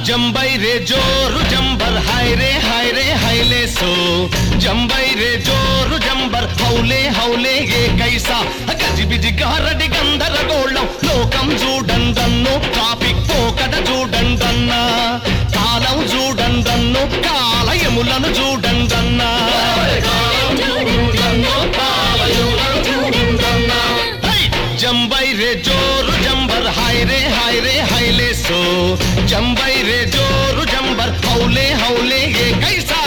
जंबई रे जोर जंबर हाय रे हायले सो जंबई रे जोर जंबर हौले हौले ये कैसा गजिबिजि गारडी गंदरगोళం లోకం చూడండన్ను ట్రాఫిక్ పోకడ చూడండన్నా కాలం చూడండన్ను కాలయములను చూడండన్నా जंबई रे जोर जंबर हाय रे हायले सो जंबई रे जोर जंबर हौले हौले ये कैसा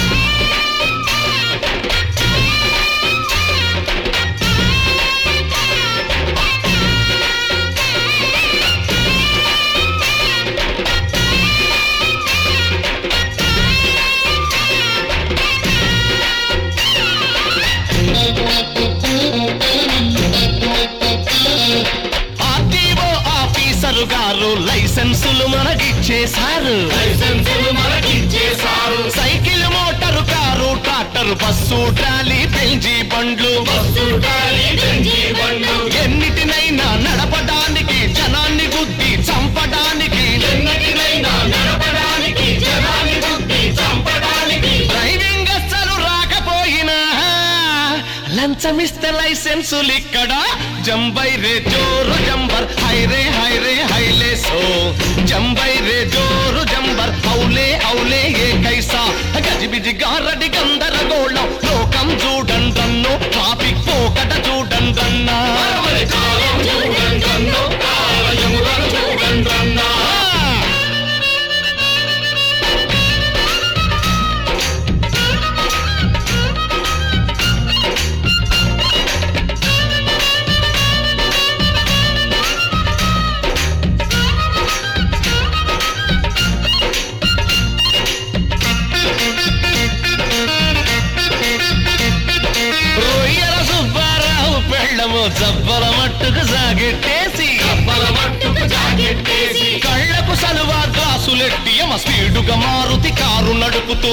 గారు లైసెన్సులు మనకిచ్చేశారు cycle motor car tractor bus trolley బెంజీ బండ్లు ఎన్నిటినైనా నడపడానికి జనాన్ని గుద్ది చంపడానికి డ్రైవింగ్ అస్సలు రాకపోయినా లంచమిస్తే లైసెన్సులు ఇక్కడ जंबई रे जोर जंबर हाय रे हायले सो जंबई रे जोर जंबर हौले हौले ये कैसा गजिबिजि गारडी गंदरगोళం లోకం చూడండన్ను ట్రాఫిక్ పోకడ చూడండన్నా కాలం చూడండన్ను కాలయములను చూడండన్నా జబ్బల మట్టుకు జాగెట్టేసి కళ్ళకు సలువా గ్లాసులెట్టి స్పీడుగా మారుతి కారు నడుపుతూ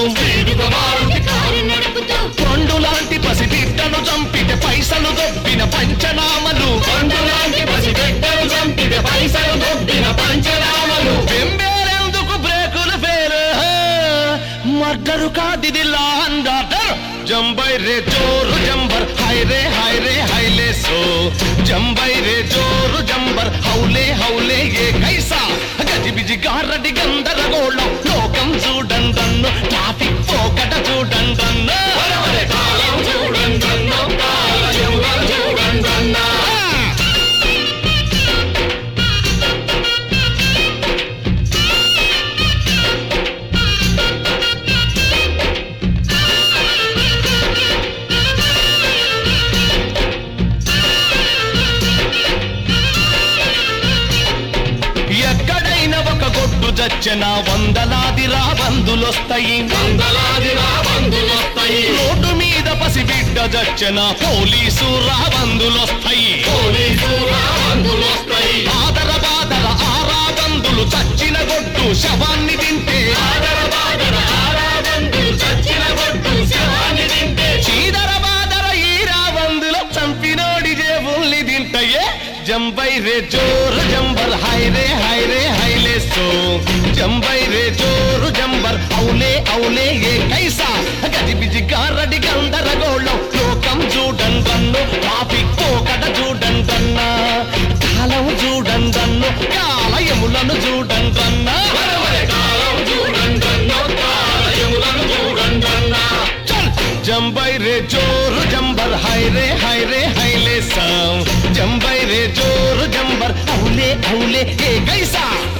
కొండు లాంటి పసిబిడ్డను చంపితే పైసలు దొబ్బిన పంచనామలు వెంబేరెందుకు బ్రేకులు ఫేరు మర్డరు కాదిది లా అండ్ ఆర్డర్ जंबई रे जोर जंबर हाय रे हायले सो जंबई रे जोर जंबर हौले हौले ये कैसा गजिबिजि गारडी गंदरगोళం లోకం చూడండన్ను ట్రాఫిక్ పోకడ చూడండన్ను కాలం చూడండన్ను కాలయములను చూడండన్నా చచ్చిన వందలాది రాబందులొస్తాయి రోడ్డు మీద పసిబిడ్డ చచ్చిన పోలీసు రాబందులొస్తాయి ఆదర బాదర ఆ రాబందులు చచ్చిన గొడ్డు శవాన్ని తింటే చీదర బాదర ఈ రాబందులో చంపినోడి జేబుల్ని తింటాయే जंबई रे जोर जंबर हाय रे हायले सो जंबई रे जोर जंबर हौले हौले ये कैसा गजिबिजि गारडी गंदरगोళం లోకం చూడండన్ను ట్రాఫిక్ పోకడ చూడండన్నా కాలం చూడండన్ను కాలయములను చూడండన్నా जंबई रे जोर जंबर हाय रे हायले सो जंबई रे जोर जंबर हौले हौले ये कैसा